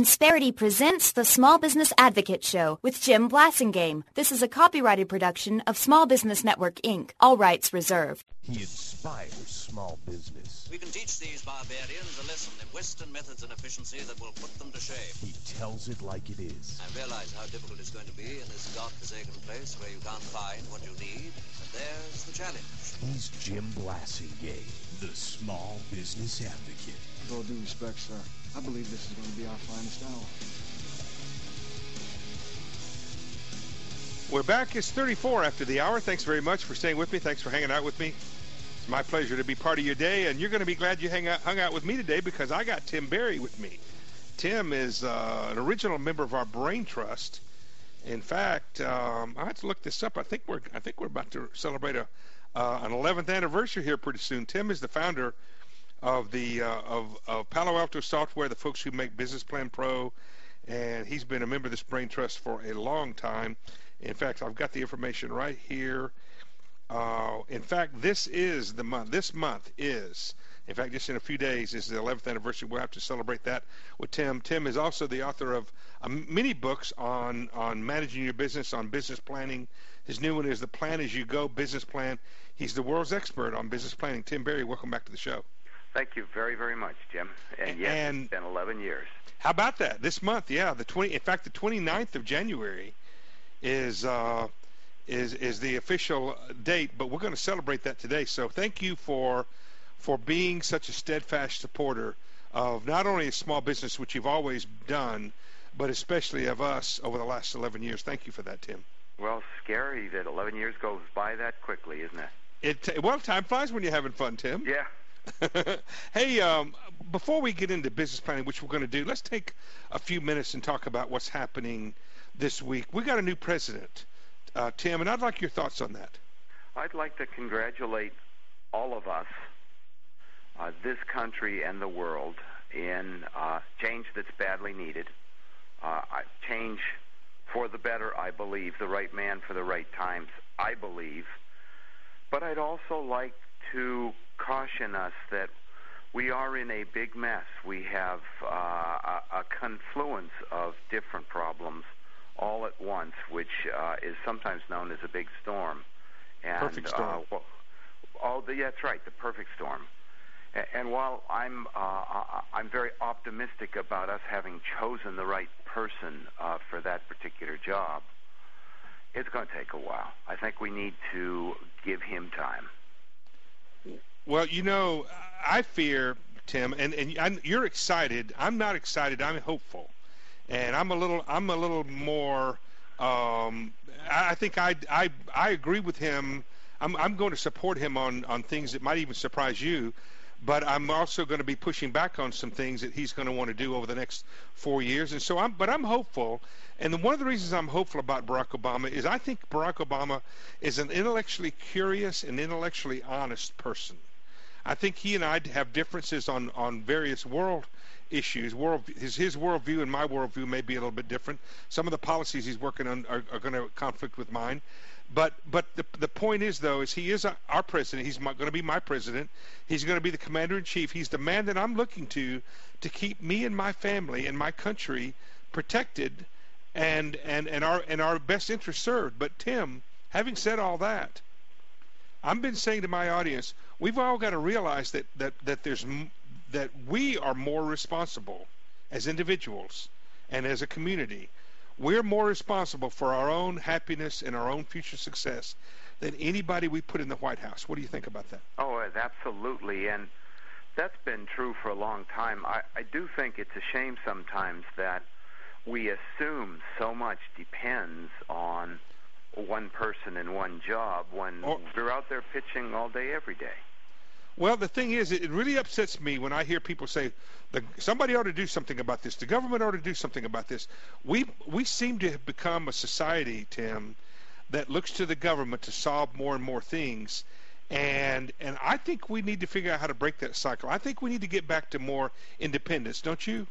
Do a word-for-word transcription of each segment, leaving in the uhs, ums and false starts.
Insperity presents the Small Business Advocate Show with Jim Blasingame. This is a copyrighted production of Small Business Network, Incorporated. All rights reserved. He inspires small business. We can teach these barbarians a lesson in Western methods and efficiency that will put them to shame. He tells it like it is. I realize how difficult it's going to be in this godforsaken place where you can't find what you need, but there's the challenge. He's Jim Blasingame, the Small Business Advocate. With all due respect, sir, I believe this is going to be our finest hour. We're back. It's thirty-four after the hour. Thanks very much for staying with me. Thanks for hanging out with me. It's my pleasure to be part of your day, and you're going to be glad you hang out, hung out with me today because I got Tim Berry with me. Tim is uh, an original member of our Brain Trust. In fact, um, I have to look this up. I think we're I think we're about to celebrate a uh, an eleventh anniversary here pretty soon. Tim is the founder of the uh, of, of Palo Alto Software, the folks who make Business Plan Pro, and he's been a member of this Brain Trust for a long time. In fact, I've got the information right here. Uh, in fact, this is the month. This month is, in fact, just in a few days is the eleventh anniversary. We'll have to celebrate that with Tim. Tim is also the author of uh, many books on on managing your business, on business planning. His new one is The Plan As You Go Business Plan. He's the world's expert on business planning. Tim Berry, welcome back to the show. Thank you very, very much, Jim. And yes, and it's been eleven years. How about that? This month, yeah, the twenty. In fact, the twenty-ninth of January is uh, is is the official date. But we're going to celebrate that today. So thank you for for being such a steadfast supporter of not only a small business, which you've always done, but especially of us over the last eleven years. Thank you for that, Tim. Well, scary that eleven years goes by that quickly, isn't it? It well, time flies when you're having fun, Tim. Yeah. Hey, um, before we get into business planning, which we're going to do, let's take a few minutes and talk about what's happening this week. We got a new president, uh, Tim, and I'd like your thoughts on that. I'd like to congratulate all of us, uh, this country and the world, in uh, change that's badly needed. Uh, change for the better, I believe, the right man for the right times, I believe. But I'd also like to caution us that we are in a big mess. We have uh, a, a confluence of different problems all at once, which uh, is sometimes known as a big storm. And, perfect storm. Uh, well, oh, the, yeah, that's right, the perfect storm. And, and while I'm uh, I'm very optimistic about us having chosen the right person uh, for that particular job, it's going to take a while. I think we need to give him time. Well, you know, I fear, Tim, and, and I'm, you're excited. I'm not excited. I'm hopeful, and I'm a little. I'm a little more. Um, I think I, I I agree with him. I'm I'm going to support him on, on things that might even surprise you, but I'm also going to be pushing back on some things that he's going to want to do over the next four years. And so I'm. But I'm hopeful. And one of the reasons I'm hopeful about Barack Obama is I think Barack Obama is an intellectually curious and intellectually honest person. I think he and I have differences on, on various world issues. World his his worldview and my worldview may be a little bit different. Some of the policies he's working on are, are going to conflict with mine. But but the the point is, though, is he is our president. He's going to be my president. He's going to be the commander-in-chief. He's the man that I'm looking to to keep me and my family and my country protected and, and, and, our, and our best interests served. But, Tim, having said all that, I've been saying to my audience, we've all got to realize that, that, that there's that we are more responsible as individuals and as a community. We're more responsible for our own happiness and our own future success than anybody we put in the White House. What do you think about that? Oh, absolutely, and that's been true for a long time. I, I do think it's a shame sometimes that we assume so much depends on one person and one job when or, we're out there pitching all day, every day. Well, the thing is, it really upsets me when I hear people say, the, somebody ought to do something about this. The government ought to do something about this. We we seem to have become a society, Tim, that looks to the government to solve more and more things. And and I think we need to figure out how to break that cycle. I think we need to get back to more independence, don't you?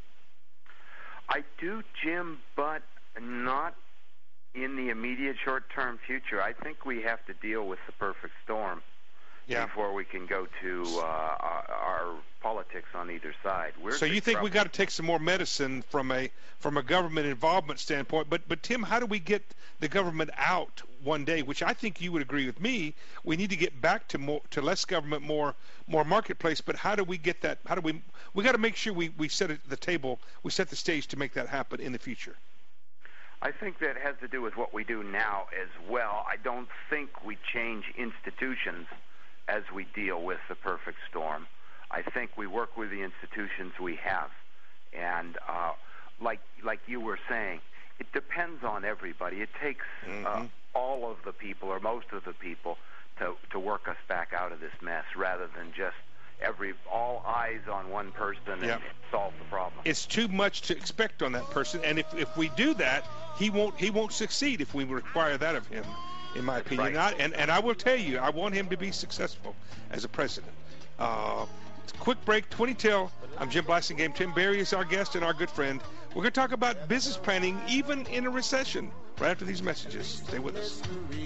I do, Jim, but not in the immediate short-term future. I think we have to deal with the perfect storm. yeah. before we can go to uh, our, our politics on either side. We're so you think trouble. we got to take some more medicine from a from a government involvement standpoint? But but Tim, how do we get the government out one day? Which I think you would agree with me. We need to get back to more to less government, more more marketplace. But how do we get that? How do we? We got to make sure we we set the table, we set the stage to make that happen in the future. I think that has to do with what we do now as well. I don't think we change institutions as we deal with the perfect storm. I think we work with the institutions we have. And uh, like like you were saying, it depends on everybody. It takes mm-hmm. uh, all of the people or most of the people to, to work us back out of this mess rather than just every all eyes on one person and yep. solve the problem. It's too much to expect on that person. And if, if we do that, he won't he won't succeed if we require that of him, in my opinion. Right. And, and I will tell you, I want him to be successful as a president. Uh, quick break, twenty till. I'm Jim Blasingame. Tim Berry is our guest and our good friend. We're going to talk about business planning even in a recession right after these messages. Stay with us.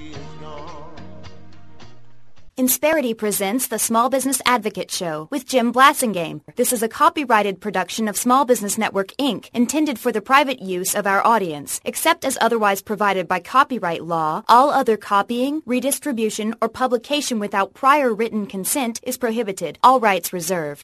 Insperity presents the Small Business Advocate Show with Jim Blasingame. This is a copyrighted production of Small Business Network, Incorporated, intended for the private use of our audience. Except as otherwise provided by copyright law, all other copying, redistribution, or publication without prior written consent is prohibited. All rights reserved.